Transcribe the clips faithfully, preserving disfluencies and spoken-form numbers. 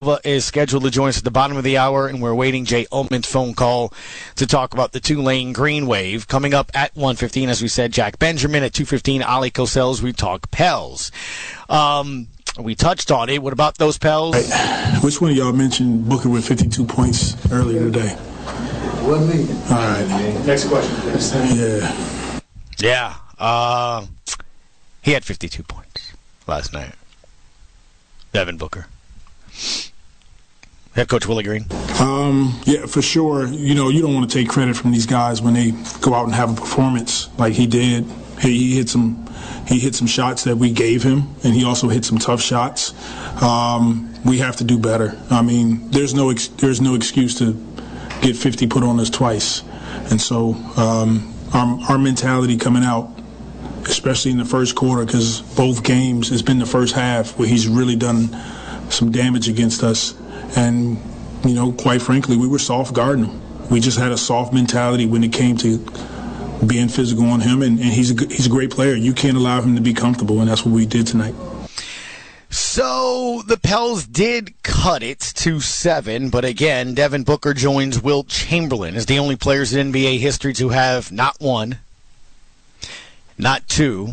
is scheduled to join us at the bottom of the hour, and we're awaiting Jay Ullman's phone call to talk about the Tulane Green Wave. Coming up at one fifteen, as we said, Jack Benjamin. At two fifteen, Ali Cosell, we talk Pels. Um, we touched on it. What about those Pels? Right. Which one of y'all mentioned Booker with fifty-two points earlier today? One million. All right. Next question, please. Yeah. Yeah. Uh, he had fifty-two points last night. Devin Booker. Head coach Willie Green. Um, yeah, for sure. You know, you don't want to take credit from these guys when they go out and have a performance like he did. He, he hit some, he hit some shots that we gave him, and he also hit some tough shots. Um, we have to do better. I mean, there's no ex- there's no excuse to get fifty put on us twice, and so um, our, our mentality coming out, especially in the first quarter, because both games has been the first half where he's really done some damage against us. And, you know, quite frankly, we were soft guarding him. We just had a soft mentality when it came to being physical on him, and, and he's, a, he's a great player. You can't allow him to be comfortable, and that's what we did tonight. So the Pels did cut it to seven, but again, Devin Booker joins Wilt Chamberlain as the only players in N B A history to have not one, not two,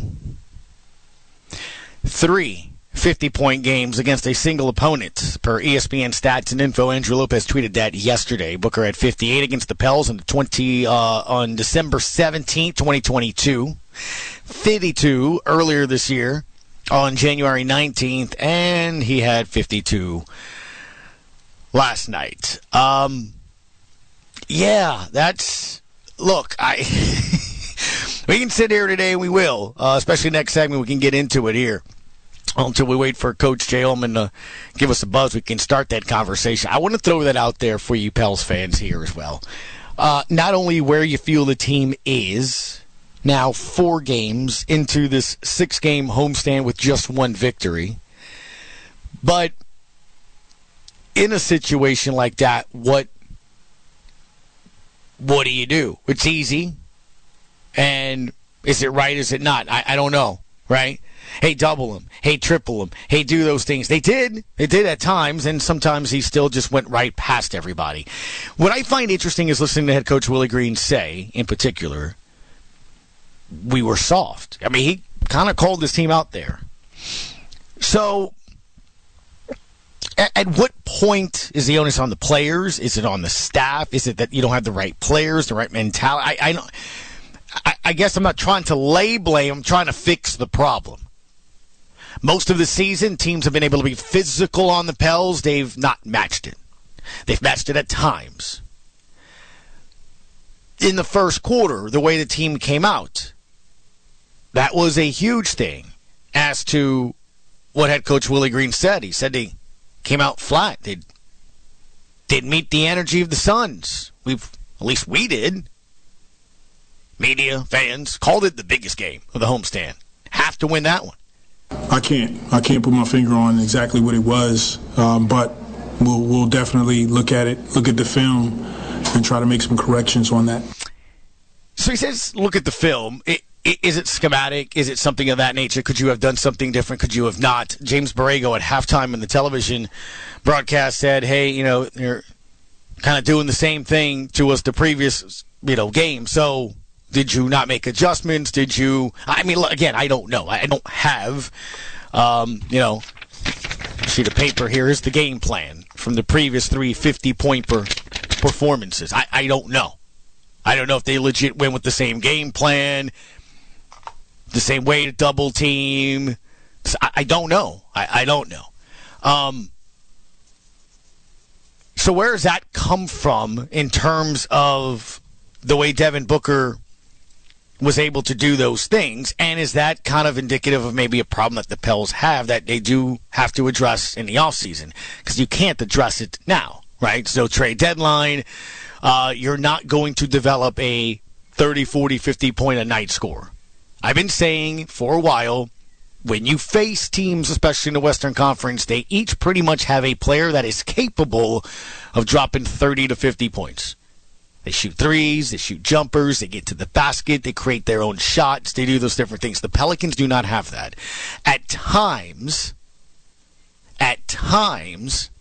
three fifty-point games against a single opponent. Per E S P N Stats and Info, Andrew Lopez tweeted that yesterday. Booker had fifty-eight against the Pels on, the twenty, uh, on December seventeenth, twenty twenty-two, fifty-two earlier this year on January nineteenth, and he had fifty-two last night. Um, yeah, that's... Look, I... we can sit here today, and we will, uh, especially next segment. We can get into it here. Until we wait for Coach Jay Ullman to give us a buzz, we can start that conversation. I want to throw that out there for you Pels fans here as well. Uh, not only where you feel the team is, now four games into this six-game homestand with just one victory, but in a situation like that, what what do you do? It's easy, and is it right, is it not? I, I don't know, right? Hey, double him. Hey, triple him. Hey, do those things. They did. They did at times, and sometimes he still just went right past everybody. What I find interesting is listening to head coach Willie Green say, in particular, we were soft. I mean, he kind of called this team out there. So, at, at what point is the onus on the players? Is it on the staff? Is it that you don't have the right players, the right mentality? I, I don't... I, I guess I'm not trying to lay blame. I'm trying to fix the problem. Most of the season, teams have been able to be physical on the Pels. They've not matched it. They've matched it at times. In the first quarter, the way the team came out, that was a huge thing as to what head coach Willie Green said. He said they came out flat. They didn't meet the energy of the Suns. We've, at least we did. Media, fans, called it the biggest game of the homestand. Have to win that one. I can't. I can't put my finger on exactly what it was, um, but we'll we'll definitely look at it, look at the film, and try to make some corrections on that. So he says, look at the film. It, it, is it schematic? Is it something of that nature? Could you have done something different? Could you have not? James Borrego at halftime in the television broadcast said, hey, you know, you're kind of doing the same thing to us the previous, you know, game. So did you not make adjustments? Did you? I mean, again, I don't know. I don't have, um, you know, a sheet of paper here. Here's the game plan from the previous three fifty-point per performances. I, I don't know. I don't know if they legit went with the same game plan, the same way to double team. I, I don't know. I, I don't know. Um, so where does that come from in terms of the way Devin Booker was able to do those things, and is that kind of indicative of maybe a problem that the Pels have that they do have to address in the offseason? Because you can't address it now, right? So trade deadline, uh, you're not going to develop a thirty, forty, fifty point a night score. I've been saying for a while, when you face teams, especially in the Western Conference, they each pretty much have a player that is capable of dropping thirty to fifty points. They shoot threes, they shoot jumpers, they get to the basket, they create their own shots, they do those different things. The Pelicans do not have that. At times, at times,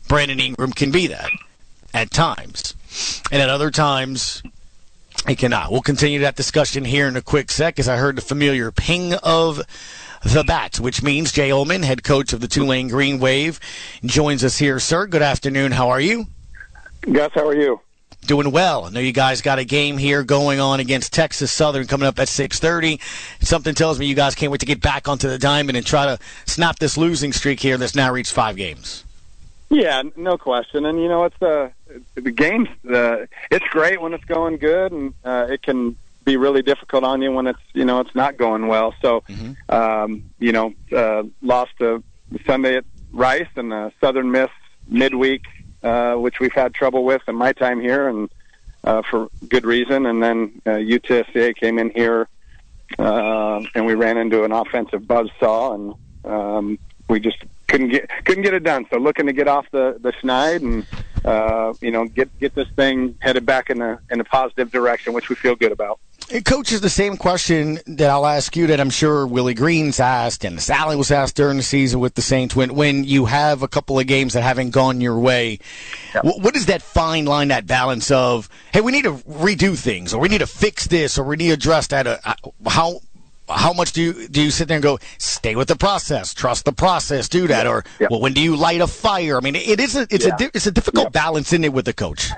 Brandon Ingram can be that at times. And at other times, he cannot. We'll continue that discussion here in a quick sec as I heard the familiar ping of the bat, which means Jay Ullman, head coach of the Tulane Green Wave, joins us here. Sir, good afternoon. How are you? Gus, how are you? Doing well. I know you guys got a game here going on against Texas Southern coming up at six thirty. Something tells me you guys can't wait to get back onto the diamond and try to snap this losing streak here that's now reached five games. Yeah, no question. And, you know, it's the, the games, the, it's great when it's going good, and uh, it can be really difficult on you when it's, you know, it's not going well. So, mm-hmm. um, you know, uh, lost to Sunday at Rice and uh, Southern Miss midweek, uh, which we've had trouble with in my time here, and uh, for good reason. And then uh, U T S A came in here, uh, and we ran into an offensive buzzsaw, and um, we just couldn't get couldn't get it done. So looking to get off the the schneid and uh, you know get get this thing headed back in a in a positive direction, which we feel good about. Hey, Coach, is the same question that I'll ask you that I'm sure Willie Green's asked and Sally was asked during the season with the Saints. When when you have a couple of games that haven't gone your way, yep. what, what is that fine line, that balance of, hey, we need to redo things, or we need to fix this, or we need to address that? Uh, how how much do you do you sit there and go, stay with the process, trust the process, do that, or yep. well, when do you light a fire? I mean, it is a it's yeah. a it's a difficult yep. balance, isn't it, with the coach?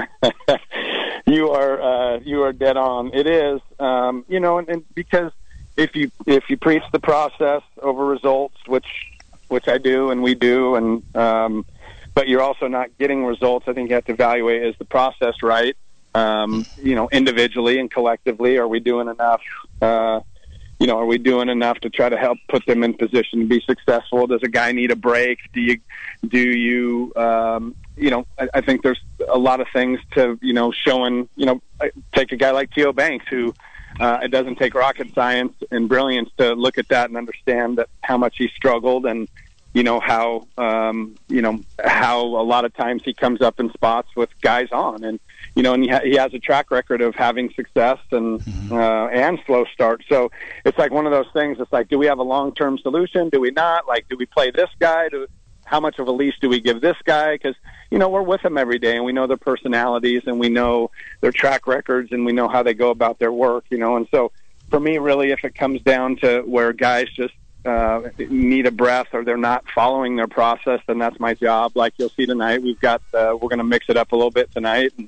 You are uh, you are dead on. It is, um, you know, and, and because if you if you preach the process over results, which which I do and we do, and um, but you're also not getting results. I think you have to evaluate, is the process right? Um, you know, individually and collectively, are we doing enough? Uh, you know, are we doing enough to try to help put them in position to be successful? Does a guy need a break? Do you do you um, you know, I, I think there's a lot of things to, you know, showing, you know, take a guy like T O Banks, who uh, it doesn't take rocket science and brilliance to look at that and understand that how much he struggled, and, you know, how, um, you know, how a lot of times he comes up in spots with guys on, and, you know, and he, ha- he has a track record of having success and, mm-hmm. uh, and slow start. So it's like one of those things. It's like, do we have a long-term solution? Do we not? Like, do we play this guy? Do, how much of a leash do we give this guy? Because, you know, we're with them every day, and we know their personalities, and we know their track records, and we know how they go about their work, you know. And so for me, really, if it comes down to where guys just uh, need a breath, or they're not following their process, then that's my job. Like you'll see tonight, we've got, uh, we're going to mix it up a little bit tonight, and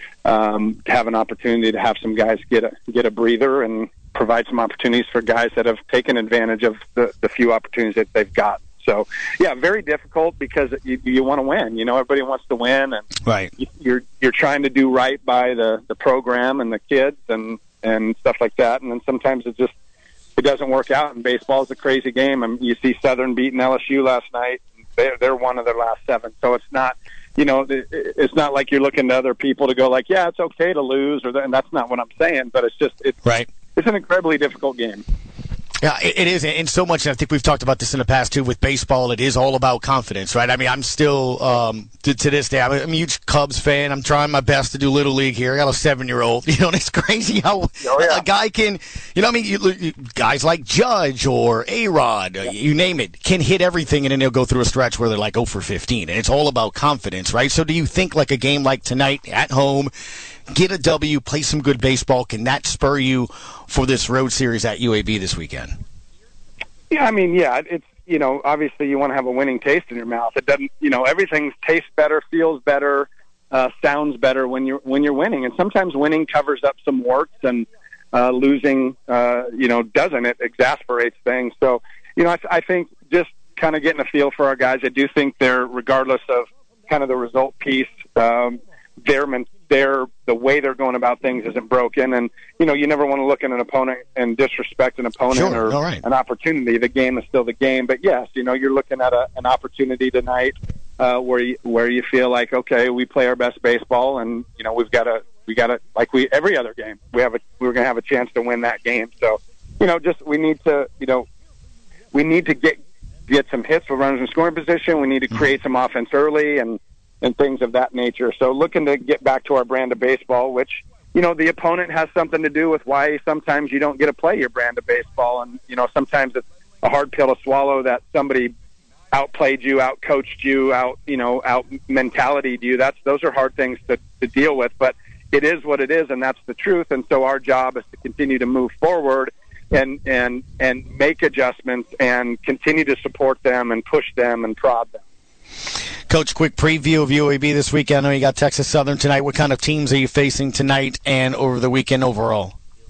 um, have an opportunity to have some guys get a, get a breather and provide some opportunities for guys that have taken advantage of the, the few opportunities that they've got. So, yeah, very difficult, because you, you want to win. You know, everybody wants to win, and right. you're you're trying to do right by the, the program and the kids and, and stuff like that. And then sometimes it just it doesn't work out. And baseball is a crazy game. I mean, you see Southern beating L S U last night. They're they're one of their last seven. So it's not, you know, it's not like you're looking to other people to go like, yeah, it's okay to lose, or that, and that's not what I'm saying. But it's just it's right. It's an incredibly difficult game. Yeah, it is, and so much, and I think we've talked about this in the past, too, with baseball. It is all about confidence, right? I mean, I'm still, um, to, to this day, I'm a huge Cubs fan. I'm trying my best to do Little League here. I got a seven-year-old, you know, and it's crazy how oh, yeah. a guy can, you know what I mean, you, you, guys like Judge or A-Rod, yeah. you name it, can hit everything, and then they'll go through a stretch where they're like oh for fifteen, and it's all about confidence, right? So do you think like a game like tonight at home, get a W, play some good baseball, can that spur you for this road series at U A B this weekend? Yeah, I mean, yeah, it's, you know, obviously you want to have a winning taste in your mouth. It doesn't, you know, everything tastes better, feels better, uh, sounds better when you're when you're winning. And sometimes winning covers up some warts, and uh, losing, uh, you know, doesn't. It exasperates things. So, you know, I, I think just kind of getting a feel for our guys. I do think they're, regardless of kind of the result piece, um, their their the way they're going about things isn't broken. And, you know, you never want to look at an opponent and disrespect an opponent sure, or right. an opportunity. The game is still the game. But, yes, you know, you're looking at a, an opportunity tonight uh, where you, where you feel like, okay, we play our best baseball, and, you know, we've got to, we got to, like we every other game, we have a, we're going to have a chance to win that game. So, you know, just we need to, you know, we need to get get some hits for runners in scoring position. We need to create some offense early, and and things of that nature. So looking to get back to our brand of baseball, which, you know, the opponent has something to do with why sometimes you don't get to play your brand of baseball. And, you know, sometimes it's a hard pill to swallow that somebody outplayed you, outcoached you, out you know, out mentalityed you. That's those are hard things to, to deal with, but it is what it is, and that's the truth. And so our job is to continue to move forward and and and make adjustments and continue to support them and push them and prod them. Coach, quick preview of U A B this weekend. I know you got Texas Southern tonight. What kind of teams are you facing tonight and over the weekend overall?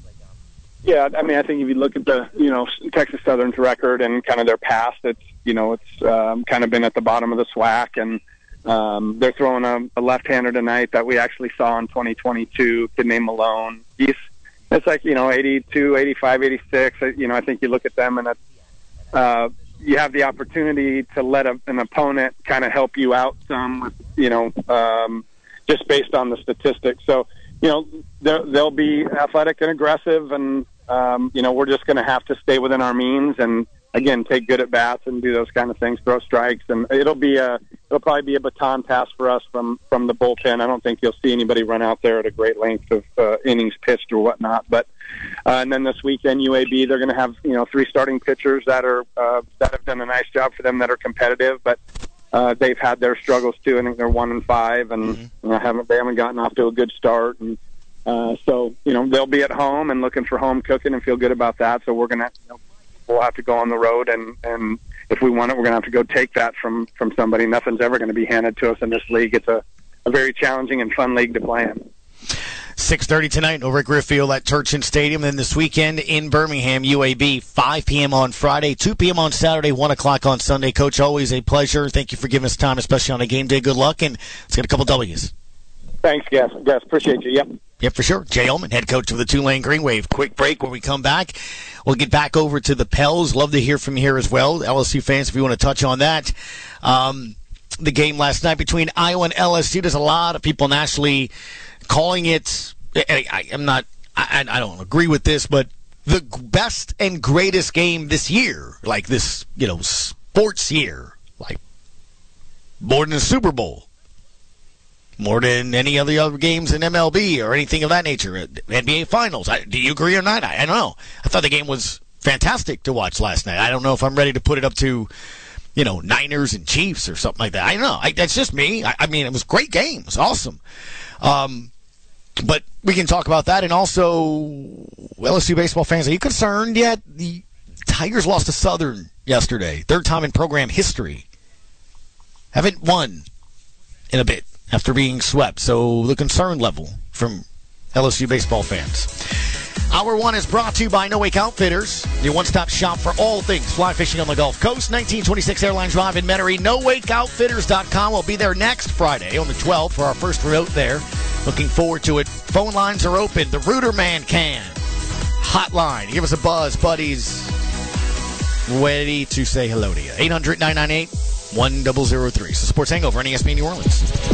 Yeah, I mean, I think if you look at the, you know, Texas Southern's record and kind of their past, it's, you know, it's um, kind of been at the bottom of the SWAC, and um, they're throwing a, a left-hander tonight that we actually saw in twenty twenty-two, kid named Malone. He's, it's like, you know, eighty-two, eighty-five, eighty-six. You know, I think you look at them and it's, uh, you have the opportunity to let a, an opponent kind of help you out some, with, you know, um, just based on the statistics. So, you know, they'll be athletic and aggressive, and, um, you know, we're just going to have to stay within our means and, again, take good at bats and do those kind of things, throw strikes. And it'll be a, it'll probably be a baton pass for us from, from the bullpen. I don't think you'll see anybody run out there at a great length of uh, innings pitched or whatnot. But, uh, and then this weekend, U A B, they're going to have, you know, three starting pitchers that are, uh, that have done a nice job for them, that are competitive, but, uh, they've had their struggles too. I think they're one and five, and mm-hmm. you know, haven't, they haven't gotten off to a good start. And, uh, so, you know, they'll be at home and looking for home cooking and feel good about that. So we're going to, you know, we'll have to go on the road, and, and if we want it, we're going to have to go take that from, from somebody. Nothing's ever going to be handed to us in this league. It's a, a very challenging and fun league to play in. six thirty tonight over at Griff Field at Turchin Stadium. Then this weekend in Birmingham, U A B, five p.m. on Friday, two p.m. on Saturday, one o'clock on Sunday. Coach, always a pleasure. Thank you for giving us time, especially on a game day. Good luck, and let's get a couple W's. Thanks, Gus. Gus, appreciate you. Yep. Yep, for sure. Jay Ullman, head coach of the Tulane Green Wave. Quick break. When we come back, we'll get back over to the Pels. Love to hear from you here as well. L S U fans, if you want to touch on that. Um, the game last night between Iowa and L S U, there's a lot of people nationally calling it, I, I, I'm not, I, I don't agree with this, but the best and greatest game this year, like this, you know, sports year, like more than the Super Bowl. More than any of the other games in M L B or anything of that nature. N B A Finals. I, do you agree or not? I, I don't know. I thought the game was fantastic to watch last night. I don't know if I'm ready to put it up to, you know, Niners and Chiefs or something like that. I don't know. I, that's just me. I, I mean, it was a great game. It was awesome. Um, but we can talk about that. And also, L S U baseball fans, are you concerned yet? The Tigers lost to Southern yesterday. Third time in program history. Haven't won in a bit after being swept. So the concern level from L S U baseball fans. Hour one is brought to you by No Wake Outfitters, your one-stop shop for all things fly fishing on the Gulf Coast. nineteen twenty-six Airline Drive in Metairie. no wake outfitters dot com. We'll be there next Friday on the twelfth for our first remote there. Looking forward to it. Phone lines are open. The Rooter Man can. Hotline. Give us a buzz, buddies. Ready to say hello to you. eight hundred, nine nine eight, one zero zero three. So Sports Hangover on E S P N New Orleans.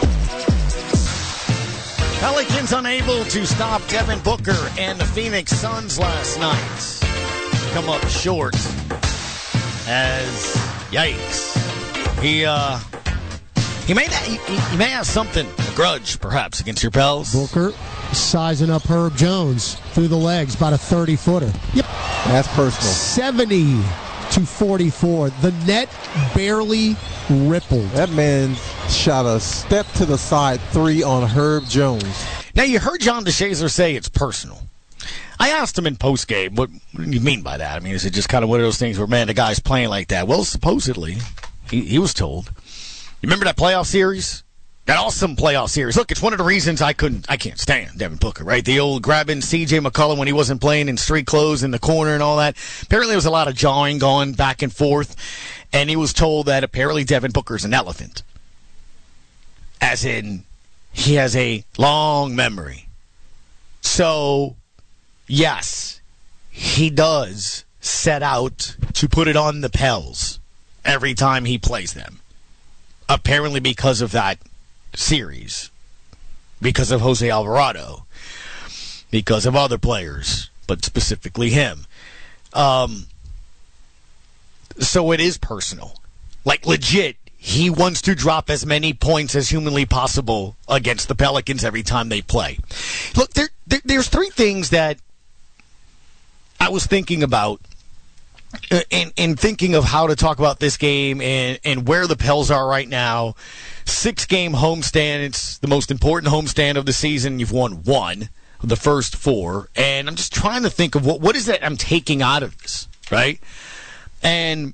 Pelicans unable to stop Devin Booker and the Phoenix Suns last night. Come up short as, yikes. He, uh, he may, he, he may have something, a grudge perhaps, against your Pels. Booker sizing up Herb Jones through the legs, about a thirty-footer. Yep. That's personal. seventy to forty-four. The net barely rippled. That man shot a step to the side three on Herb Jones. Now, you heard John DeShazer say it's personal. I asked him in postgame, what, what do you mean by that? I mean, is it just kind of one of those things where, man, the guy's playing like that? Well, supposedly, he, he was told. You remember that playoff series? That awesome playoff series. Look, it's one of the reasons I couldn't, I can't stand Devin Booker, right? The old grabbing C J McCollum when he wasn't playing in street clothes in the corner and all that. Apparently, there was a lot of jawing going back and forth, and he was told that apparently Devin Booker's an elephant. As in, he has a long memory. So, yes, he does set out to put it on the Pels every time he plays them. Apparently because of that series, because of Jose Alvarado, because of other players, but specifically him. Um, so it is personal. Like, legit, he wants to drop as many points as humanly possible against the Pelicans every time they play. Look, there, there, there's three things that I was thinking about in, in thinking of how to talk about this game and, and where the Pels are right now, six-game homestand, it's the most important homestand of the season. You've won one of the first four, and I'm just trying to think of what what is that I'm taking out of this, right? And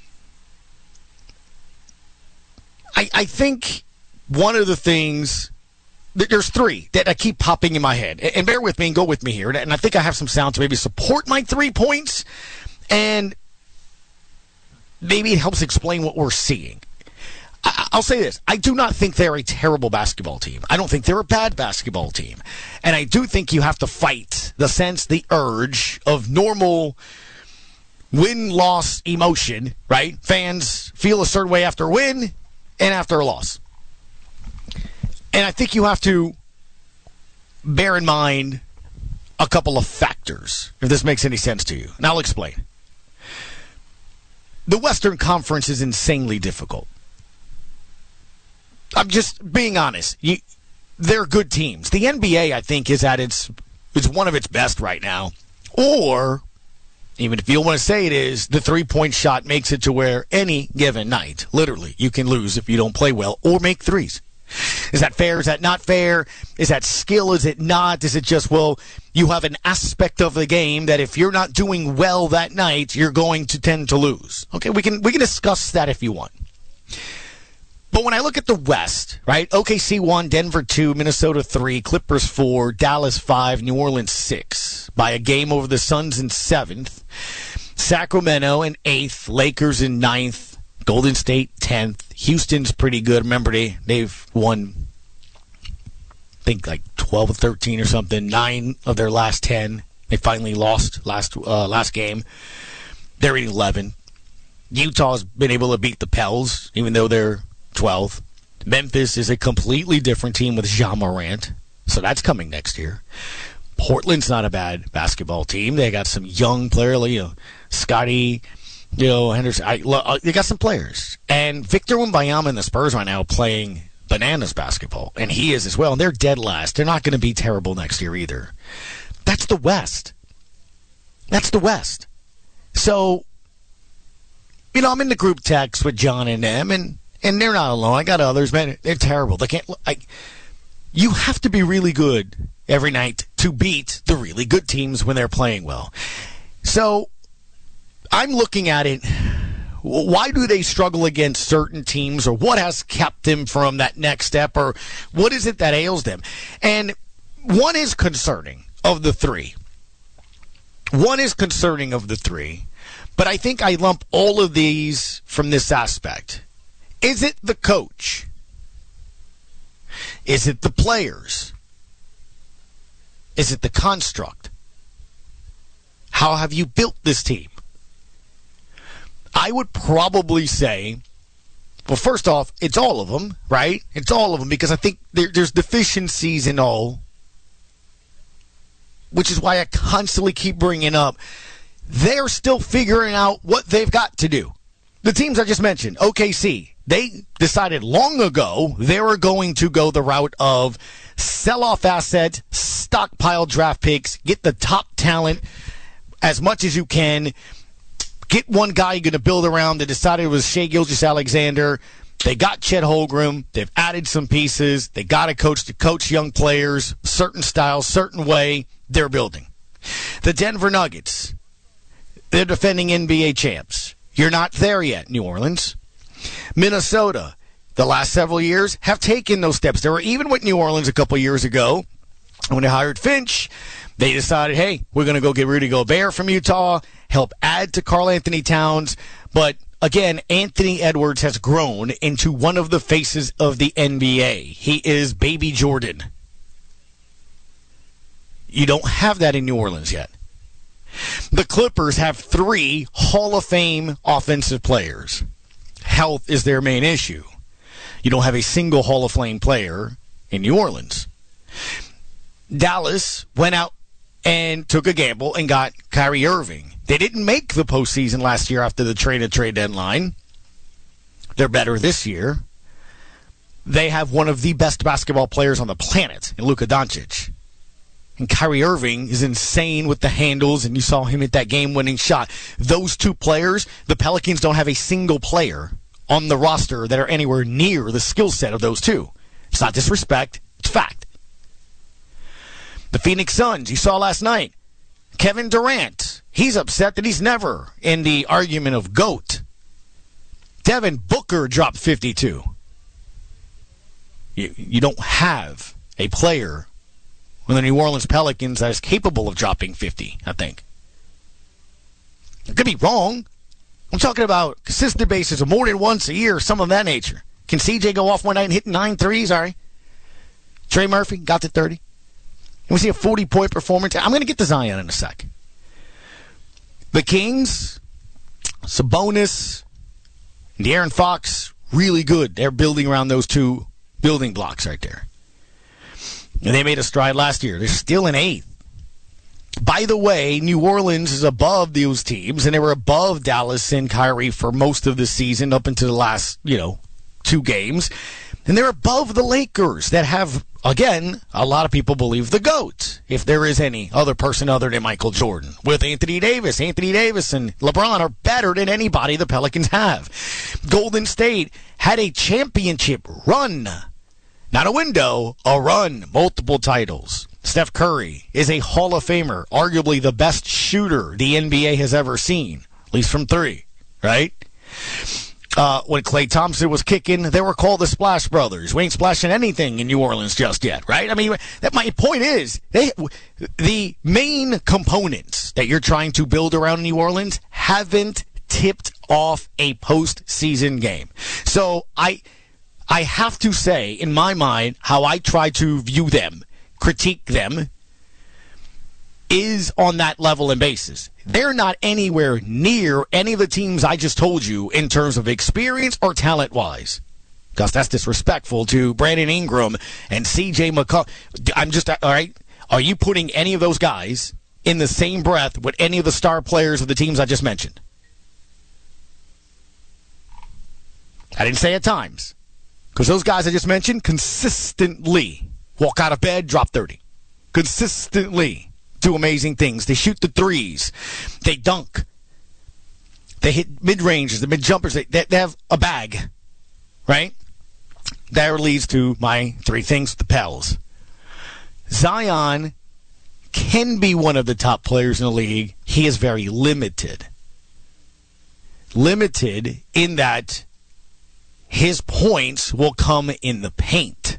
I, I think one of the things, there's three that I keep popping in my head. And bear with me and go with me here. And I think I have some sound to maybe support my three points. And maybe it helps explain what we're seeing. I'll say this. I do not think they're a terrible basketball team. I don't think they're a bad basketball team. And I do think you have to fight the sense, the urge of normal win-loss emotion, right? Fans feel a certain way after a win and after a loss. And I think you have to bear in mind a couple of factors, if this makes any sense to you. And I'll explain. The Western Conference is insanely difficult. I'm just being honest. You, they're good teams. The N B A, I think, is at its is one of its best right now. Or, even if you don't want to say it is, the three-point shot makes it to where any given night, literally, you can lose if you don't play well or make threes. Is that fair? Is that not fair? Is that skill? Is it not? Is it just, well, you have an aspect of the game that if you're not doing well that night, you're going to tend to lose. Okay, we can we can discuss that if you want. But when I look at the West, right, O K C one, Denver two, Minnesota three, Clippers four, Dallas five, New Orleans six, by a game over the Suns in seventh, Sacramento in eighth, Lakers in ninth, Golden State tenth, Houston's pretty good. Remember, they, they've won, I think, like twelve or thirteen or something, nine of their last ten. They finally lost last uh, last game. They're in eleven. Utah's been able to beat the Pels, even though they're twelfth. Memphis is a completely different team with Ja Morant, so that's coming next year. Portland's not a bad basketball team. They got some young players, you know, Scotty, you know, Henderson. I, uh, they got some players. And Victor Wembanyama and the Spurs right now playing bananas basketball, and he is as well. And they're dead last. They're not going to be terrible next year either. That's the West. That's the West. So, you know, I'm in the group text with John and them, and And they're not alone. I got others, man. They're terrible. They can't. I, you have to be really good every night to beat the really good teams when they're playing well. So I'm looking at it. Why do they struggle against certain teams, or what has kept them from that next step, or what is it that ails them? And one is concerning of the three. One is concerning of the three, but I think I lump all of these from this aspect. Is it the coach? Is it the players? Is it the construct? How have you built this team? I would probably say, well, first off, it's all of them, right? It's all of them, because I think there, there's deficiencies in all, which is why I constantly keep bringing up, they're still figuring out what they've got to do. The teams I just mentioned, O K C, they decided long ago they were going to go the route of sell off assets, stockpile draft picks, get the top talent as much as you can, get one guy you're going to build around. They decided it was Shai Gilgeous-Alexander. They got Chet Holmgren. They've added some pieces. They got a coach to coach young players, certain style, certain way. They're building. The Denver Nuggets, they're defending N B A champs. You're not there yet, New Orleans. Minnesota, the last several years, have taken those steps. They were even with New Orleans a couple years ago when they hired Finch. They decided, hey, we're going to go get Rudy Gobert from Utah, help add to Karl Anthony Towns. But again, Anthony Edwards has grown into one of the faces of the N B A. He is Baby Jordan. You don't have that in New Orleans yet. The Clippers have three Hall of Fame offensive players. Health is their main issue. You don't have a single Hall of Fame player in New Orleans. Dallas went out and took a gamble and got Kyrie Irving. They didn't make the postseason last year after the trade and trade deadline. They're better this year. They have one of the best basketball players on the planet in Luka Doncic. And Kyrie Irving is insane with the handles, and you saw him hit that game-winning shot. Those two players, the Pelicans don't have a single player on the roster that are anywhere near the skill set of those two. It's not disrespect. It's fact. The Phoenix Suns, you saw last night. Kevin Durant, he's upset that he's never in the argument of GOAT. Devin Booker dropped fifty-two. You, you don't have a player on the New Orleans Pelicans that is capable of dropping fifty, I think. I could be wrong. I'm talking about consistent basis of more than once a year, some of that nature. Can C J go off one night and hit nine threes? All right. Trey Murphy got to thirty. Can we see a forty-point performance? I'm going to get to Zion in a sec. The Kings, Sabonis, and De'Aaron Fox, really good. They're building around those two building blocks right there. And they made a stride last year. They're still in eighth. By the way, New Orleans is above those teams, and they were above Dallas and Kyrie for most of the season up into the last, you know, two games. And they're above the Lakers that have, again, a lot of people believe the GOAT, if there is any other person other than Michael Jordan. With Anthony Davis, Anthony Davis and LeBron are better than anybody the Pelicans have. Golden State had a championship run. Not a window, a run. Multiple titles. Steph Curry is a Hall of Famer, arguably the best shooter the N B A has ever seen, at least from three, right? Uh, when Klay Thompson was kicking, they were called the Splash Brothers. We ain't splashing anything in New Orleans just yet, right? I mean, that my point is, they, the main components that you're trying to build around New Orleans haven't tipped off a postseason game. So I, I have to say, in my mind, how I try to view them, critique them, is on that level and basis. They're not anywhere near any of the teams I just told you in terms of experience or talent-wise. Because that's disrespectful to Brandon Ingram and C J McCollum. I'm just, all right, are you putting any of those guys in the same breath with any of the star players of the teams I just mentioned? I didn't say at times. Because those guys I just mentioned consistently walk out of bed, drop thirty. Consistently do amazing things. They shoot the threes. They dunk. They hit mid-ranges, the mid-jumpers. They, they, they have a bag, right? That leads to my three things, the Pels. Zion can be one of the top players in the league. He is very limited. Limited in that his points will come in the paint.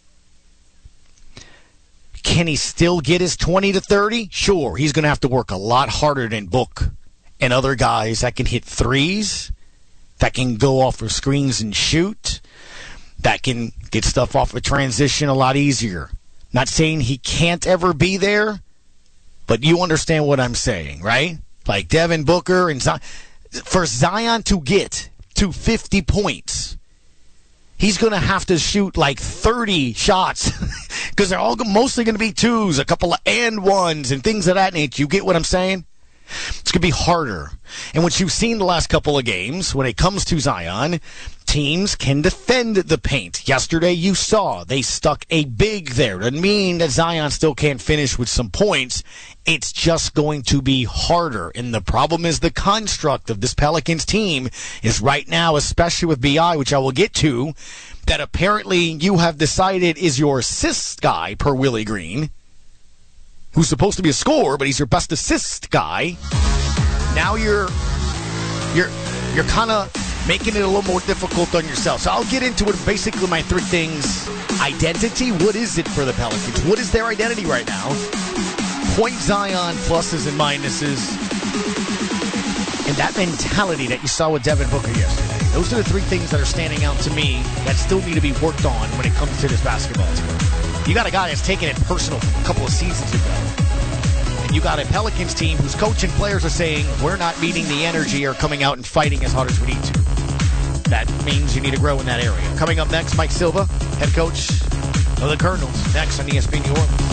Can he still get his twenty to thirty? Sure. He's going to have to work a lot harder than Book and other guys that can hit threes, that can go off of screens and shoot, that can get stuff off of transition a lot easier. Not saying he can't ever be there, but you understand what I'm saying, right? Like Devin Booker and Zion. For Zion to get to fifty points, he's going to have to shoot like thirty shots because they're all mostly going to be twos, a couple of and ones and things of that nature. You get what I'm saying? It's going to be harder. And what you've seen the last couple of games, when it comes to Zion, teams can defend the paint. Yesterday you saw they stuck a big there. Doesn't mean that Zion still can't finish with some points. It's just going to be harder. And the problem is the construct of this Pelicans team is right now, especially with B I, which I will get to, that apparently you have decided is your assist guy per Willie Green, who's supposed to be a scorer, but he's your best assist guy. Now you're you're you're kind of making it a little more difficult on yourself. So I'll get into it. Basically, my three things: identity. What is it for the Pelicans? What is their identity right now? Point Zion, pluses and minuses, and that mentality that you saw with Devin Booker yesterday. Those are the three things that are standing out to me that still need to be worked on when it comes to this basketball team. You got a guy that's taken it personal from a couple of seasons ago. And you got a Pelicans team whose coach and players are saying, we're not meeting the energy or coming out and fighting as hard as we need to. That means you need to grow in that area. Coming up next, Mike Silva, head coach of the Colonels, next on E S P N New Orleans.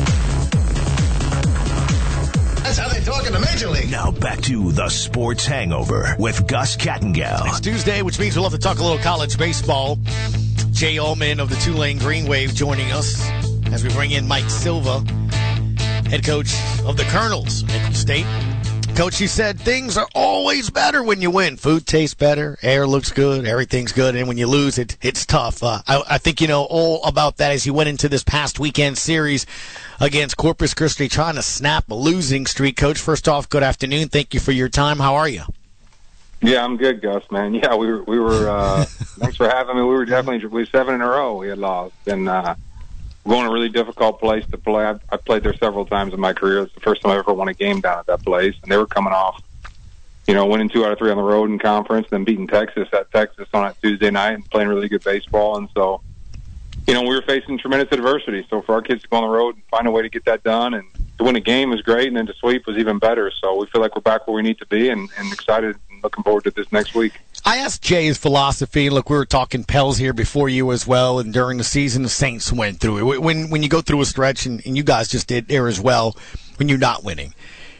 That's how they talk in the Major League. Now back to the Sports Hangover with Gus Kattengell. It's Tuesday, which means we'll have to talk a little college baseball. Jay Ullman of the Tulane Green Wave joining us as we bring in Mike Silva. head coach of the Colonels, Nicholls State. Coach, he said things are always better when you win. Food tastes better, air looks good, everything's good, and when you lose, it it's tough. Uh, I, I think you know all about that as you went into this past weekend series against Corpus Christi, trying to snap a losing streak. Coach, first off, good afternoon. Thank you for your time. How are you? Yeah, I'm good, Gus, man. Yeah, we were, we were uh, thanks for having me. We were definitely, we were seven in a row we had lost, and uh, we're going to a really difficult place to play. I've, I've played there several times in my career. It's the first time I ever won a game down at that place, and they were coming off, you know, winning two out of three on the road in conference, then beating Texas at Texas on that Tuesday night and playing really good baseball. And so, you know, we were facing tremendous adversity. So for our kids to go on the road and find a way to get that done and to win a game was great, and then to sweep was even better. So we feel like we're back where we need to be, and, and excited and looking forward to this next week. I asked Jay his philosophy. Look, we were talking Pels here before you as well, and during the season, the Saints went through it. When when you go through a stretch, and, and you guys just did there as well, when you're not winning,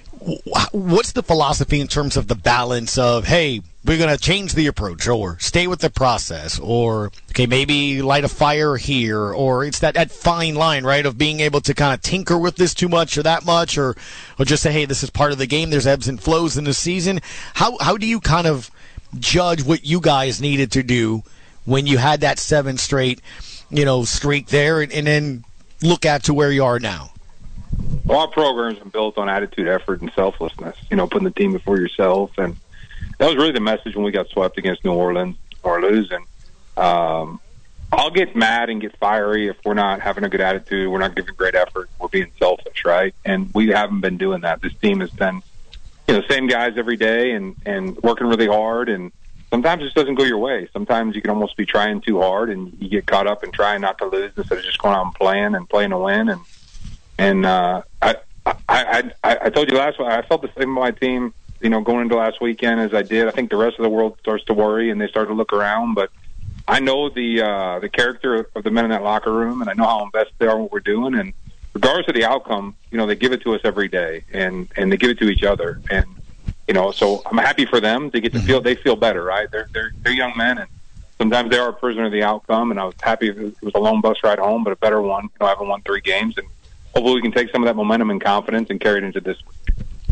what's the philosophy in terms of the balance of, hey, we're going to change the approach, or stay with the process, or, okay, maybe light a fire here, or it's that, that fine line, right, of being able to kind of tinker with this too much or that much, or or just say, hey, this is part of the game, there's ebbs and flows in the season. How how do you kind of judge what you guys needed to do when you had that seven straight, you know, streak there, and, and then look at to where you are now? Well, our program's been built on attitude, effort, and selflessness, you know, putting the team before yourself. And that was really the message when we got swept against New Orleans or losing. Um, I'll get mad and get fiery if we're not having a good attitude, we're not giving great effort, we're being selfish, right? And we haven't been doing that. This team has been, you know, same guys every day and, and working really hard. And sometimes it just doesn't go your way. Sometimes you can almost be trying too hard and you get caught up in trying not to lose instead of just going out and playing and playing to win. And And uh, I, I, I, I told you last week, I felt the same about my team, you know, going into last weekend as I did. I think the rest of the world starts to worry and they start to look around. But I know the uh, the character of the men in that locker room, and I know how invested they are in what we're doing. And regardless of the outcome, you know, they give it to us every day, and, and they give it to each other. And, you know, so I'm happy for them to get to feel, they feel better, right? They're, they're, they're young men, and sometimes they are a prisoner of the outcome. And I was happy it was a lone bus ride home, but a better one, you know, having won three games. And hopefully we can take some of that momentum and confidence and carry it into this week.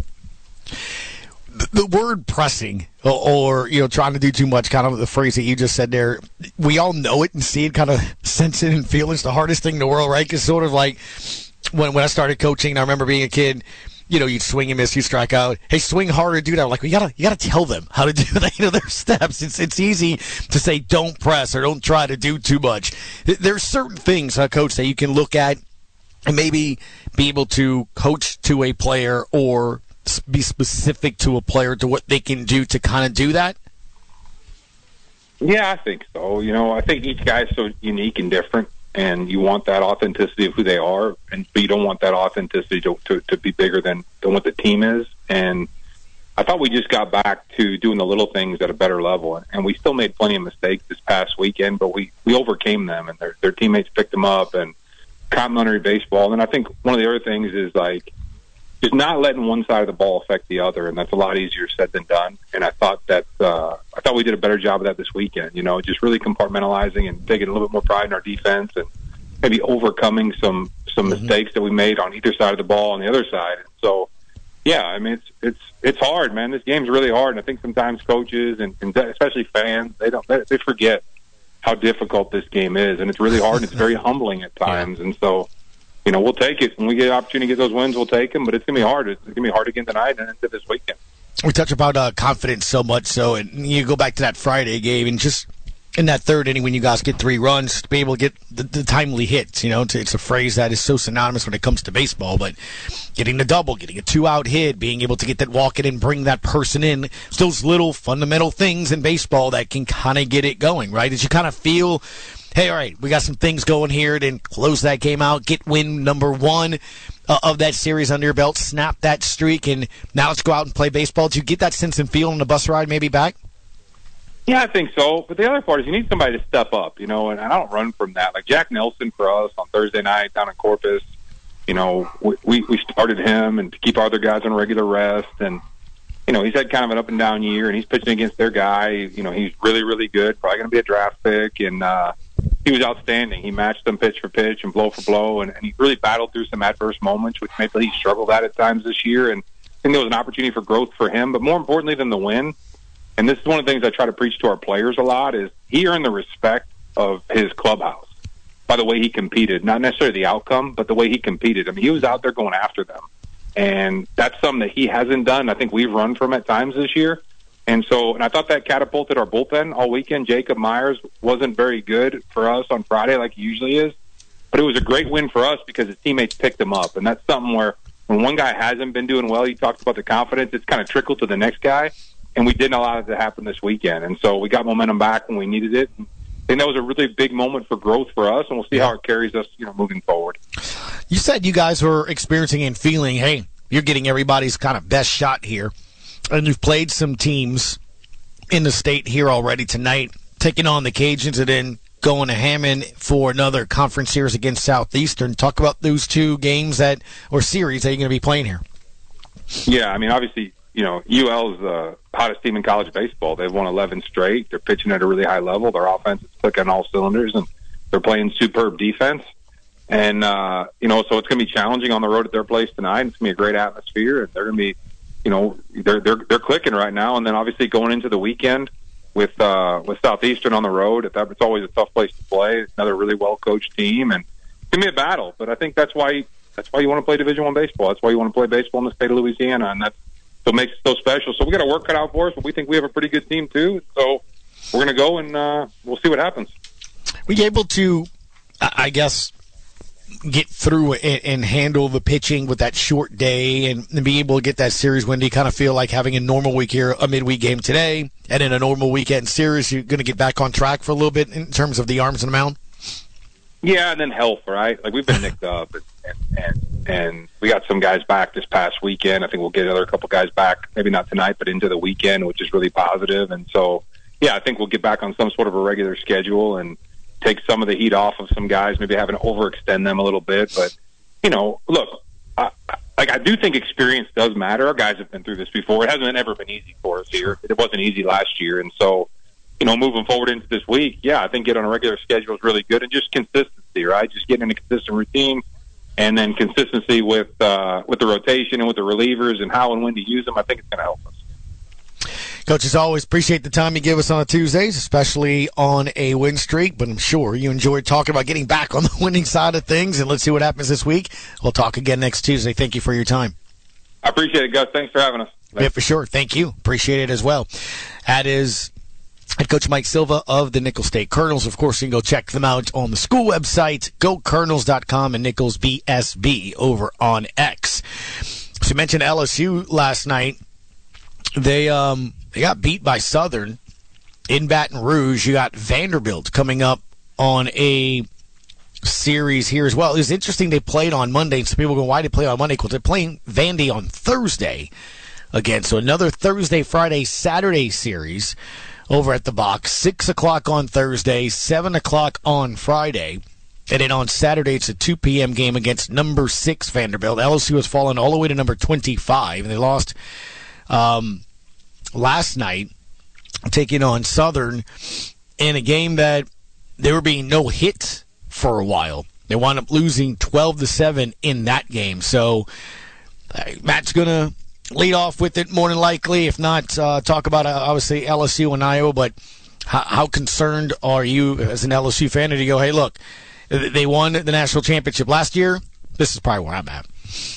The, the word pressing or, or, you know, trying to do too much, kind of the phrase that you just said there, we all know it and see it, kind of sense it and feel it's the hardest thing in the world, right? Because sort of like when, when I started coaching, I remember being a kid, you know, you'd swing and miss, you strike out. Hey, swing harder, do that. I'm like, well, you gotta, you gotta tell them how to do that. You know, their steps. It's, it's easy to say don't press or don't try to do too much. There's certain things, uh, Coach, that you can look at and maybe be able to coach to a player or be specific to a player to what they can do to kind of do that? Yeah, I think so. You know, I think each guy is so unique and different, and you want that authenticity of who they are, and but you don't want that authenticity to, to, to be bigger than, than what the team is. And I thought we just got back to doing the little things at a better level, and we still made plenty of mistakes this past weekend, but we, we overcame them, and their, their teammates picked them up, and complimentary baseball. And I think one of the other things is like just not letting one side of the ball affect the other, and that's a lot easier said than done. And I thought that uh, I thought we did a better job of that this weekend. You know, just really compartmentalizing and taking a little bit more pride in our defense, and maybe overcoming some some mm-hmm. mistakes that we made on either side of the ball on the other side. And so, yeah, I mean, it's it's it's hard, man. This game's really hard, and I think sometimes coaches and, and especially fans they don't they, they forget how difficult this game is, and it's really hard, and it's very humbling at times. Yeah. And so, you know, we'll take it. When we get an opportunity to get those wins, we'll take them, but it's going to be hard. It's going to be hard again tonight and into this weekend. We touch about uh, confidence so much, so and you go back to that Friday game, and just in that third inning when you guys get three runs, to be able to get the, the timely hits. You know, it's, it's a phrase that is so synonymous when it comes to baseball, but getting the double, getting a two-out hit, being able to get that walk in and bring that person in, it's those little fundamental things in baseball that can kind of get it going, right? As you kind of feel, hey, all right, we got some things going here, then close that game out, get win number one uh, of that series under your belt, snap that streak, and now let's go out and play baseball. Do you get that sense and feel on the bus ride maybe back? Yeah, I think so. But the other part is you need somebody to step up, you know, and I don't run from that. Like Jack Nelson for us on Thursday night down in Corpus, you know, we, we started him and to keep our other guys on regular rest. And, you know, he's had kind of an up and down year, and he's pitching against their guy. You know, he's really, really good, probably going to be a draft pick. And, uh, he was outstanding. He matched them pitch for pitch and blow for blow, and, and he really battled through some adverse moments, which maybe he struggled at at times this year. And I think there was an opportunity for growth for him. But more importantly than the win, and this is one of the things I try to preach to our players a lot, is he earned the respect of his clubhouse by the way he competed. Not necessarily the outcome, but the way he competed. I mean, he was out there going after them. And that's something that he hasn't done. I think we've run from at times this year. And so, and I thought that catapulted our bullpen all weekend. Jacob Myers wasn't very good for us on Friday like he usually is. But it was a great win for us because his teammates picked him up. And that's something where when one guy hasn't been doing well, you talked about the confidence, it's kind of trickled to the next guy. And we didn't allow it to happen this weekend. And so we got momentum back when we needed it. And I think that was a really big moment for growth for us, and we'll see how it carries us, you know, moving forward. You said you guys were experiencing and feeling, hey, you're getting everybody's kind of best shot here. And you've played some teams in the state here already tonight, taking on the Cajuns and then going to Hammond for another conference series against Southeastern. Talk about those two games that or series that you're going to be playing here. Yeah, I mean, obviously, you know, U L is the hottest team in college baseball. They've won eleven straight. They're pitching at a really high level. Their offense is clicking on all cylinders, and they're playing superb defense. And, uh, you know, so it's going to be challenging on the road at their place tonight. It's going to be a great atmosphere, and they're going to be, you know, they're they're they're clicking right now. And then obviously going into the weekend with uh, with Southeastern on the road, it's always a tough place to play. It's another really well coached team, and it's going to be a battle. But I think that's why that's why you want to play Division One baseball. That's why you want to play baseball in the state of Louisiana, and that's what makes it so special. So we got to work cut out for us, but we think we have a pretty good team too. So we're going to go and uh, we'll see what happens. Were you able to, I guess, get through and, and handle the pitching with that short day and, and be able to get that series win? Do you kind of feel like having a normal week here, a midweek game today, and in a normal weekend series, you're going to get back on track for a little bit in terms of the arms and the mound? Yeah, and then health, right? Like, we've been nicked up, and, and, and, and we got some guys back this past weekend. I think we'll get another couple guys back, maybe not tonight, but into the weekend, which is really positive. And so, yeah, I think we'll get back on some sort of a regular schedule and take some of the heat off of some guys, maybe having to overextend them a little bit. But, you know, look, I, I, like I do think experience does matter. Our guys have been through this before. It hasn't ever been easy for us here. It wasn't easy last year. And so, you know, moving forward into this week, yeah, I think getting on a regular schedule is really good. And just consistency, right? Just getting in a consistent routine, and then consistency with uh, with the rotation and with the relievers and how and when to use them. I think it's going to help us. Coach, as always, appreciate the time you give us on the Tuesdays, especially on a win streak. But I'm sure you enjoyed talking about getting back on the winning side of things. And let's see what happens this week. We'll talk again next Tuesday. Thank you for your time. I appreciate it, Gus. Thanks for having us. Thanks. Yeah, for sure. Thank you. Appreciate it as well. That is head coach Mike Silva of the Nicholls State Colonels. Of course, you can go check them out on the school website, go colonels dot com, and Nicholls B S B over on X. So you mentioned L S U last night. They um they got beat by Southern in Baton Rouge. You got Vanderbilt coming up on a series here as well. It was interesting they played on Monday. And some people go, why did they play on Monday? Because they're playing Vandy on Thursday again. So another Thursday, Friday, Saturday series over at the box. Six o'clock on Thursday, seven o'clock on Friday. And then on Saturday, it's a two p.m. game against number six Vanderbilt. L S U has fallen all the way to number twenty-five, and they lost um, last night, taking on Southern in a game that they were being no hit for a while. They wound up losing twelve to seven in that game. So uh, Matt's going to lead off with it more than likely. If not, uh, talk about uh, obviously L S U and Iowa. But how, how concerned are you as an L S U fan to go, hey, look, they won the national championship last year. This is probably where I'm at.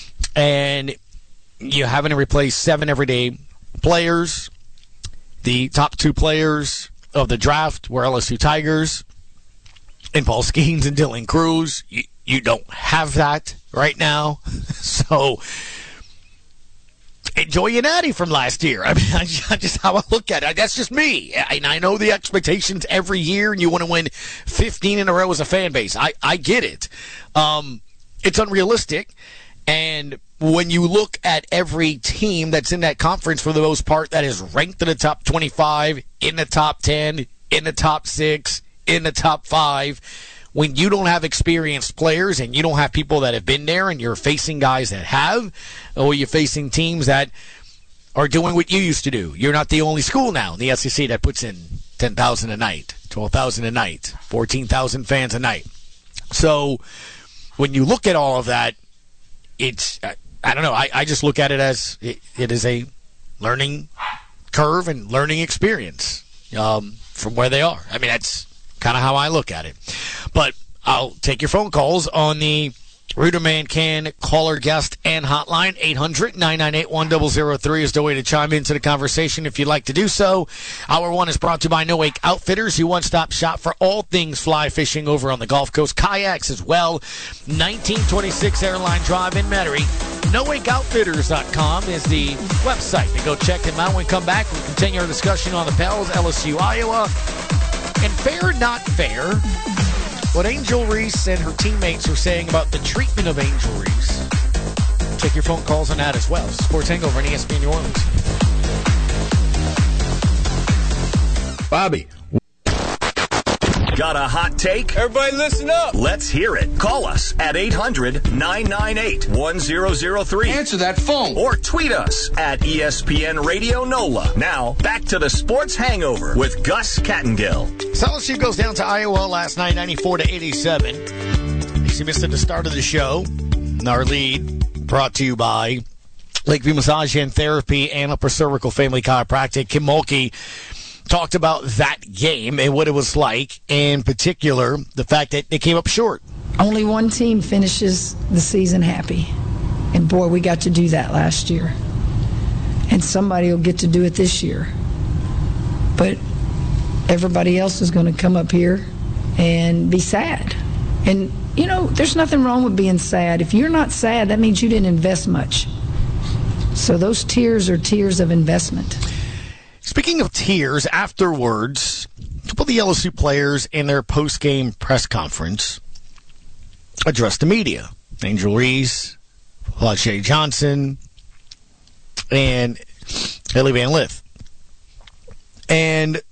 And you're having to replace seven everyday players. The top two players of the draft were L S U Tigers and Paul Skeens and Dylan Cruz. You, you don't have that right now. So enjoy your natty from last year. I mean, I just how I look at it. That's just me. And I know the expectations every year, and you want to win fifteen in a row as a fan base. I, I get it. Um, it's unrealistic. And when you look at every team that's in that conference for the most part that is ranked in the top twenty-five, in the top ten, in the top six, in the top five, when you don't have experienced players and you don't have people that have been there and you're facing guys that have, or you're facing teams that are doing what you used to do. You're not the only school now in the S E C that puts in ten thousand a night, twelve thousand a night, fourteen thousand fans a night. So when you look at all of that, it's, I don't know, I, I just look at it as it, it is a learning curve and learning experience um, from where they are. I mean, that's kind of how I look at it. But I'll take your phone calls on the Ruderman Can caller, guest, and hotline. Eight hundred, nine nine eight, one zero zero three is the way to chime into the conversation if you'd like to do so. Hour one is brought to you by No Wake Outfitters, your one-stop shop for all things fly fishing over on the Gulf Coast. Kayaks as well. nineteen twenty-six Airline Drive in Metairie. no wake outfitters dot com is the website to go check them out. When we come back, we'll continue our discussion on the Pels, L S U, Iowa. And fair, not fair, what Angel Reese and her teammates are saying about the treatment of Angel Reese. Take your phone calls on that as well. Sports Hangover on E S P N New Orleans. Bobby. Got a hot take? Everybody listen up. Let's hear it. Call us at eight hundred, nine nine eight, one zero zero three. Answer that phone. Or tweet us at E S P N Radio NOLA. Now, back to the Sports Hangover with Gus Kattengill. L S U goes down to Iowa last night, ninety-four to eighty-seven. A C missed at the start of the show. Our lead brought to you by Lakeview Massage and Therapy and Upper Cervical Family Chiropractic. Kim Mulkey talked about that game and what it was like, in particular, the fact that they came up short. Only one team finishes the season happy. And boy, we got to do that last year. And somebody will get to do it this year. But everybody else is going to come up here and be sad. And, you know, there's nothing wrong with being sad. If you're not sad, that means you didn't invest much. So those tears are tears of investment. Speaking of tears, afterwards, a couple of the L S U players in their post-game press conference addressed the media. Angel Reese, Lachey Johnson, and Haley Van Lith. And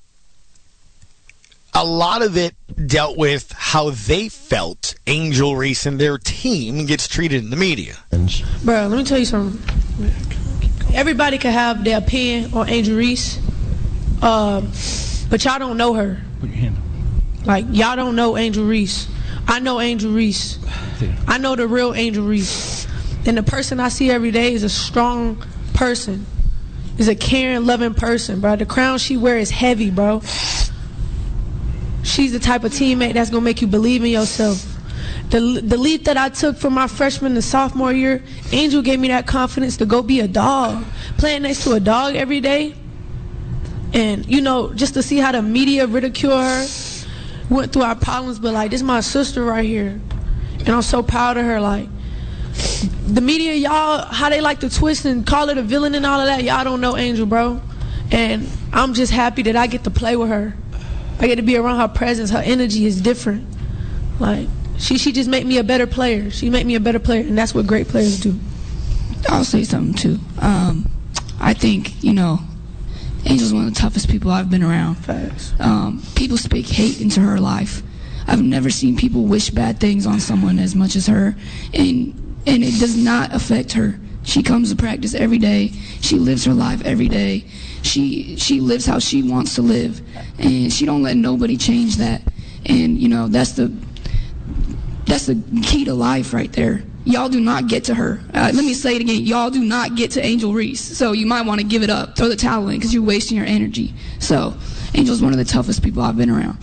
a lot of it dealt with how they felt Angel Reese and their team gets treated in the media. Bro, let me tell you something. Everybody can have their opinion on Angel Reese, uh, but y'all don't know her. Put your hand up. Like, y'all don't know Angel Reese. I know Angel Reese. I know the real Angel Reese. And the person I see every day is a strong person. Is a caring, loving person, bro. The crown she wears is heavy, bro. She's the type of teammate that's going to make you believe in yourself. The, the leap that I took from my freshman to sophomore year, Angel gave me that confidence to go be a dog. Playing next to a dog every day. And, you know, just to see how the media ridicule her, went through our problems, but, like, this is my sister right here. And I'm so proud of her. Like, the media, y'all, how they like to twist and call her a villain and all of that, y'all don't know Angel, bro. And I'm just happy that I get to play with her. I get to be around her presence. Her energy is different. Like, She she just made me a better player. She made me a better player, and that's what great players do. I'll say something, too. Um, I think, you know, Angel's one of the toughest people I've been around. Facts. Um, people speak hate into her life. I've never seen people wish bad things on someone as much as her, and and it does not affect her. She comes to practice every day. She lives her life every day. She she lives how she wants to live, and she don't let nobody change that. And, you know, that's the That's the key to life right there. Y'all do not get to her. Uh, let me say it again. Y'all do not get to Angel Reese. So you might want to give it up. Throw the towel in because you're wasting your energy. So Angel's one of the toughest people I've been around.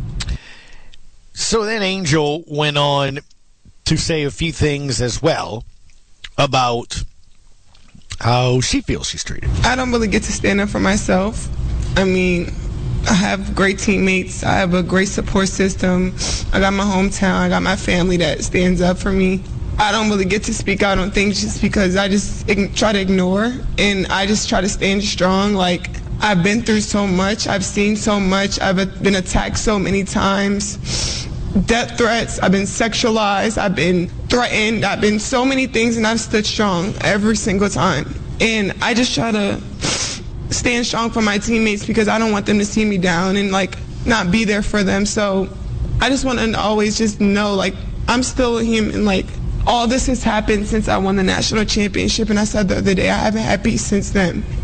So then Angel went on to say a few things as well about how she feels she's treated. I don't really get to stand up for myself. I mean, I have great teammates. I have a great support system. I got my hometown. I got my family that stands up for me. I don't really get to speak out on things just because I just try to ignore, and I just try to stand strong. Like, I've been through so much. I've seen so much. I've been attacked so many times. Death threats. I've been sexualized. I've been threatened. I've been so many things, and I've stood strong every single time. And I just try to stand strong for my teammates because I don't want them to see me down and, like, not be there for them. So I just want to always just know, like, I'm still a human. Like, all this has happened since I won the national championship, and I said the other day I haven't had peace since then.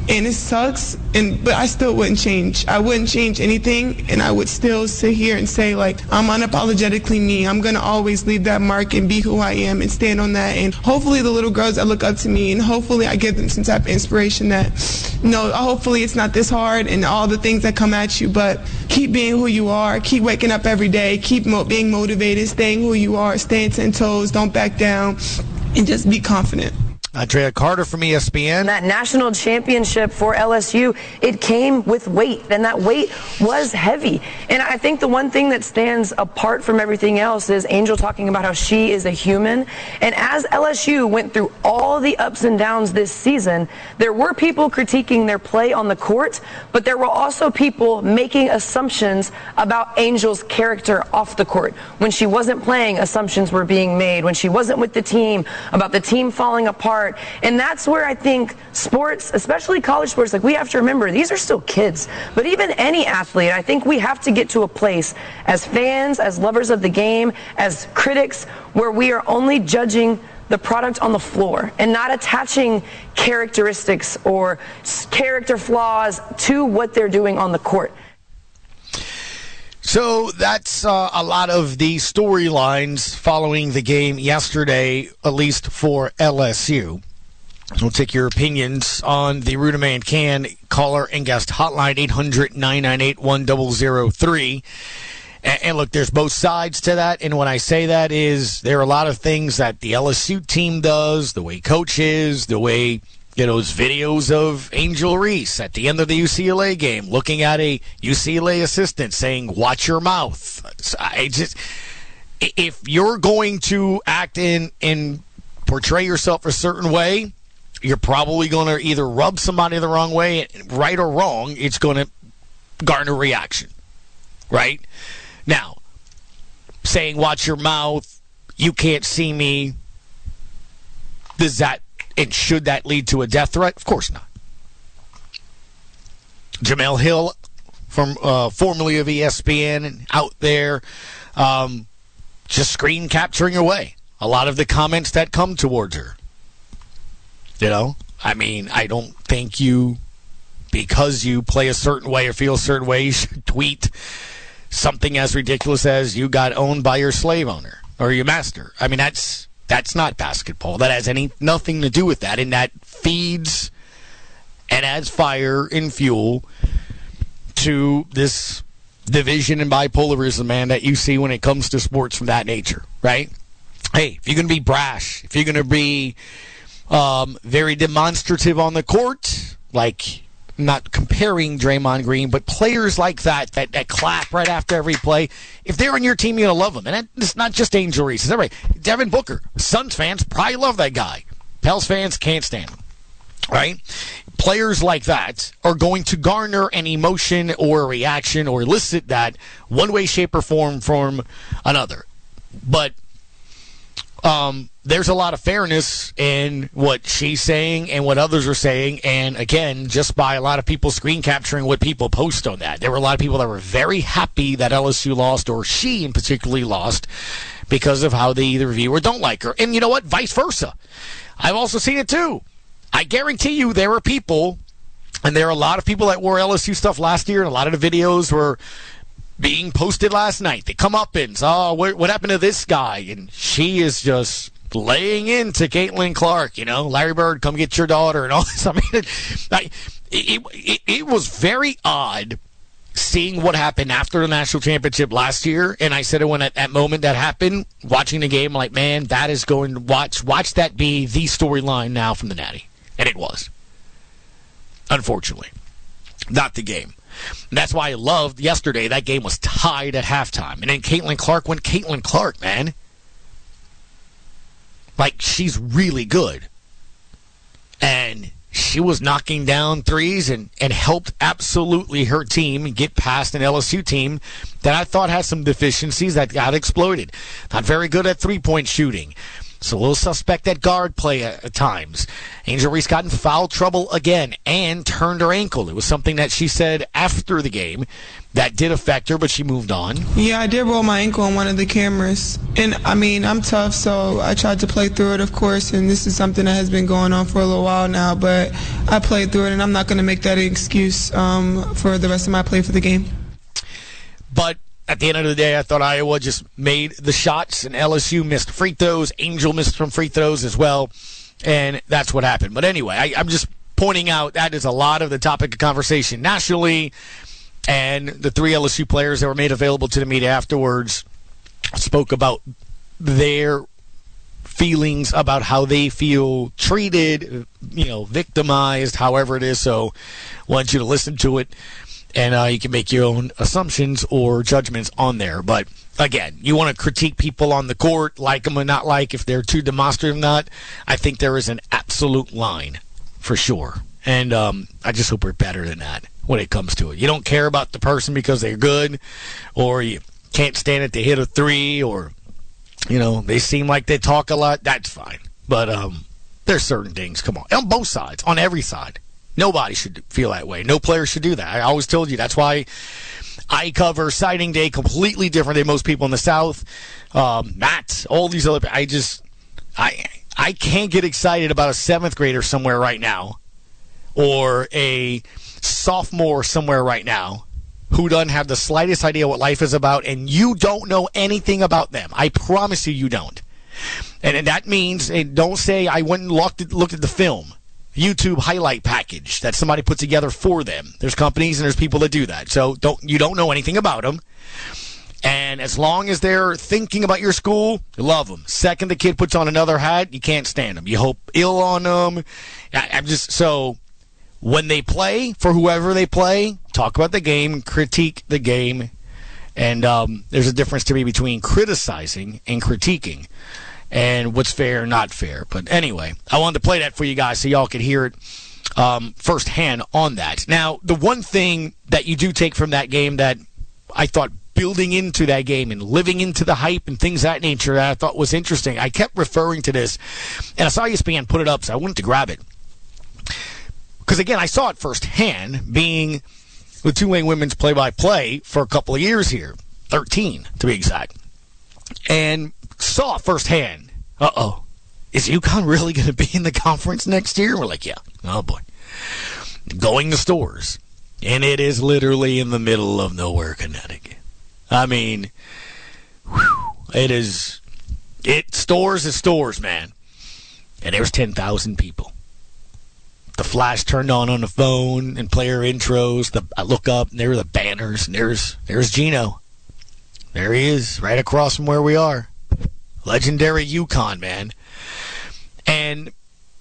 and it sucks, and but I still wouldn't change. I wouldn't change anything, and I would still sit here and say, like, I'm unapologetically me. I'm going to always leave that mark and be who I am and stand on that, and hopefully the little girls that look up to me, and hopefully I give them some type of inspiration that, you know, hopefully it's not this hard and all the things that come at you, but keep being who you are, keep waking up every day, keep mo- being motivated, staying who you are, staying ten toes, don't back down, and just be confident. Andrea Carter from E S P N. That national championship for L S U, it came with weight, and that weight was heavy. And I think the one thing that stands apart from everything else is Angel talking about how she is a human. And as L S U went through all the ups and downs this season, there were people critiquing their play on the court, but there were also people making assumptions about Angel's character off the court. When she wasn't playing, assumptions were being made. When she wasn't with the team, about the team falling apart. And that's where I think sports, especially college sports, like we have to remember, these are still kids. But even any athlete, I think we have to get to a place as fans, as lovers of the game, as critics, where we are only judging the product on the floor and not attaching characteristics or character flaws to what they're doing on the court. So that's uh, a lot of the storylines following the game yesterday, at least for L S U. We'll take your opinions on the Ruderman Can caller and guest hotline, eight hundred, nine nine eight, one zero zero three. And, and look, there's both sides to that. And when I say that is there are a lot of things that the L S U team does, the way coach is, the way... You know, those videos of Angel Reese at the end of the U C L A game looking at a U C L A assistant saying, watch your mouth. I just, if you're going to act in and portray yourself a certain way, you're probably going to either rub somebody the wrong way, right or wrong, it's going to garner reaction. Right? Now, saying, watch your mouth, you can't see me, does that And should that lead to a death threat? Of course not. Jemele Hill, from uh, formerly of E S P N, out there, um, just screen capturing away a lot of the comments that come towards her. You know, I mean, I don't think you, because you play a certain way or feel a certain way, you should tweet something as ridiculous as you got owned by your slave owner or your master. I mean, that's... That's not basketball. That has any nothing to do with that, and that feeds and adds fire and fuel to this division and bipolarism, man, that you see when it comes to sports from that nature, right? Hey, if you're going to be brash, if you're going to be um, very demonstrative on the court, like not comparing Draymond Green, but players like that, that, that clap right after every play, if they're on your team, you're going to love them. And it's not just Angel Reese. It's everybody. Devin Booker, Suns fans probably love that guy. Pels fans can't stand him, right? Players like that are going to garner an emotion or a reaction or elicit that one way, shape, or form from another. But um, there's a lot of fairness in what she's saying and what others are saying. And again, just by a lot of people screen capturing what people post on that. There were a lot of people that were very happy that L S U lost, or she in particularly lost, because of how they either view or don't like her. And you know what? Vice versa. I've also seen it too. I guarantee you there are people, and there are a lot of people that wore L S U stuff last year, and a lot of the videos were being posted last night. They come up and, oh, what, what happened to this guy? And she is just laying into Caitlin Clark, you know, Larry Bird, come get your daughter and all this. I mean, it, it, it, it was very odd seeing what happened after the national championship last year. And I said it when at that moment that happened, watching the game, like, man, that is going to watch, watch that be the storyline now from the Natty. And it was. Unfortunately. Not the game. And that's why I loved yesterday. That game was tied at halftime. And then Caitlin Clark went Caitlin Clark, man. Like, she's really good. And she was knocking down threes and, and helped absolutely her team get past an L S U team that I thought had some deficiencies that got exploited. Not very good at three-point shooting. So a little suspect at guard play at, at times. Angel Reese got in foul trouble again and turned her ankle. It was something that she said after the game that did affect her, but she moved on. Yeah, I did roll my ankle on one of the cameras. And, I mean, I'm tough, so I tried to play through it, of course, and this is something that has been going on for a little while now, but I played through it, and I'm not going to make that an excuse um, for the rest of my play for the game. But at the end of the day, I thought Iowa just made the shots, and L S U missed free throws. Angel missed some free throws as well, and that's what happened. But anyway, I, I'm just pointing out that is a lot of the topic of conversation nationally. And the three L S U players that were made available to the media afterwards spoke about their feelings about how they feel treated, you know, victimized, however it is. So I want you to listen to it, and uh, you can make your own assumptions or judgments on there. But, again, you want to critique people on the court, like them or not like, if they're too demonstrative or not. I think there is an absolute line for sure. And um, I just hope we're better than that when it comes to it. You don't care about the person because they're good, or you can't stand it to hit a three, or, you know, they seem like they talk a lot. That's fine. But um, there's certain things, come on, on both sides, on every side. Nobody should feel that way. No player should do that. I always told you that's why I cover signing day completely different than most people in the South. Um, Matt, all these other, I just, I, I can't get excited about a seventh grader somewhere right now, or a sophomore somewhere right now who doesn't have the slightest idea what life is about, and you don't know anything about them. I promise you, you don't. And, and that means, and don't say I went and looked at, looked at the film, YouTube highlight package that somebody put together for them. There's companies and there's people that do that. So don't you don't know anything about them. And as long as they're thinking about your school, you love them. Second, the kid puts on another hat, you can't stand them. You hope ill on them. I, I'm just so. When they play, for whoever they play, talk about the game, critique the game, and um, there's a difference to me between criticizing and critiquing, and what's fair and not fair. But anyway, I wanted to play that for you guys so y'all could hear it um, firsthand on that. Now, the one thing that you do take from that game that I thought building into that game and living into the hype and things of that nature that I thought was interesting, I kept referring to this, and I saw E S P N put it up, so I wanted to grab it. Because, again, I saw it firsthand, being with Tulane women's play-by-play for a couple of years here, thirteen to be exact, and saw firsthand, uh-oh, is UConn really going to be in the conference next year? We're like, yeah, oh boy. Going to Stores, and it is literally in the middle of nowhere, Connecticut. I mean, whew, it is, it Stores is Stores, man. And there's ten thousand people. The flash turned on on the phone and player intros. The, I look up, and there are the banners, and there's there's Gino. There he is, right across from where we are. Legendary UConn, man. And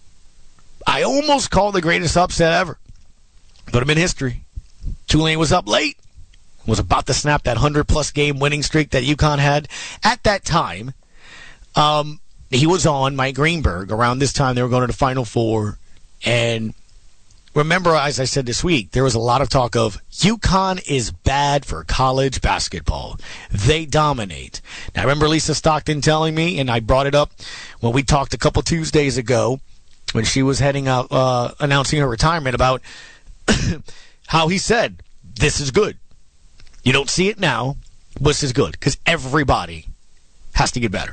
I almost called the greatest upset ever. Put him in history. Tulane was up late. Was about to snap that one hundred plus game winning streak that UConn had. At that time, um, he was on Mike Greenberg. Around this time, they were going to the Final Four. And remember, as I said this week, there was a lot of talk of UConn is bad for college basketball. They dominate. Now, I remember Lisa Stockton telling me, and I brought it up when we talked a couple Tuesdays ago when she was heading out, uh, announcing her retirement, about how he said, this is good. You don't see it now, but this is good because everybody has to get better.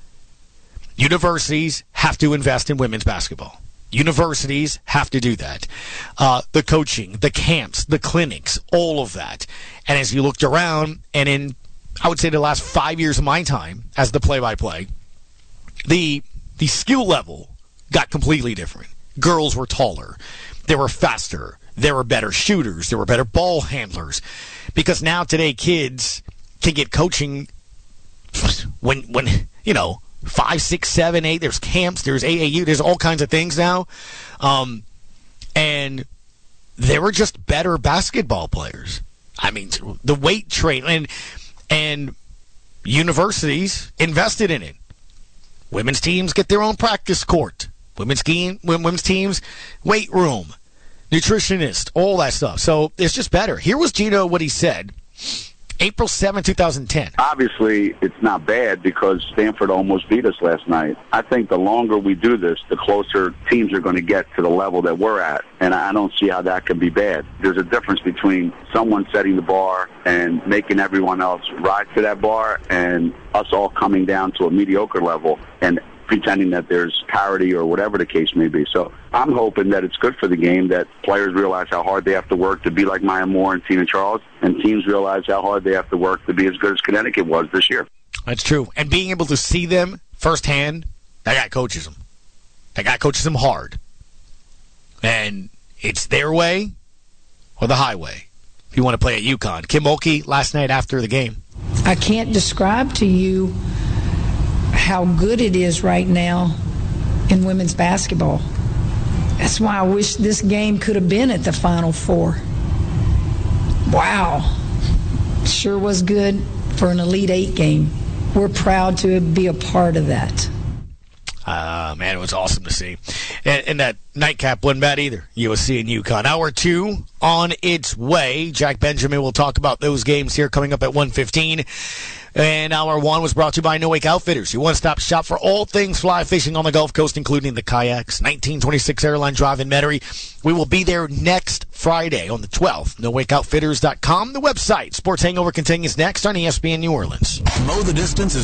Universities have to invest in women's basketball. Universities have to do that. Uh, the coaching, the camps, the clinics, all of that. And as you looked around, and in, I would say, the last five years of my time as the play-by-play, the the skill level got completely different. Girls were taller. They were faster. There were better shooters. There were better ball handlers. Because now today kids can get coaching when, when you know, Five, six, seven, eight. There's camps. There's A A U. There's all kinds of things now. Um, and they were just better basketball players. I mean, the weight train. And, and universities invested in it. Women's teams get their own practice court. Women's, team, women's teams, weight room, nutritionist, all that stuff. So it's just better. Here was Gino, what he said. April seventh, twenty ten. Obviously, it's not bad because Stanford almost beat us last night. I think the longer we do this, the closer teams are going to get to the level that we're at, and I don't see how that can be bad. There's a difference between someone setting the bar and making everyone else rise to that bar and us all coming down to a mediocre level and pretending that there's parity or whatever the case may be. So I'm hoping that it's good for the game, that players realize how hard they have to work to be like Maya Moore and Tina Charles, and teams realize how hard they have to work to be as good as Connecticut was this year. That's true. And being able to see them firsthand, that guy coaches them. That guy coaches them hard. And it's their way or the highway if you want to play at UConn. Kim Mulkey last night after the game. I can't describe to you how good it is right now in women's basketball. That's why I wish this game could have been at the Final Four. Wow. Sure was good for an Elite Eight game. We're proud to be a part of that. Uh, man, it was awesome to see. And, and that nightcap wasn't bad either. U S C and UConn. Hour two on its way. Jack Benjamin will talk about those games here coming up at one fifteen. And hour one was brought to you by No Wake Outfitters, your one-stop shop for all things fly fishing on the Gulf Coast, including the kayaks. nineteen twenty-six Airline Drive in Metairie. We will be there next Friday on the twelfth. no wake outfitters dot com, the website. Sports Hangover continues next on E S P N New Orleans. Mow the Distance is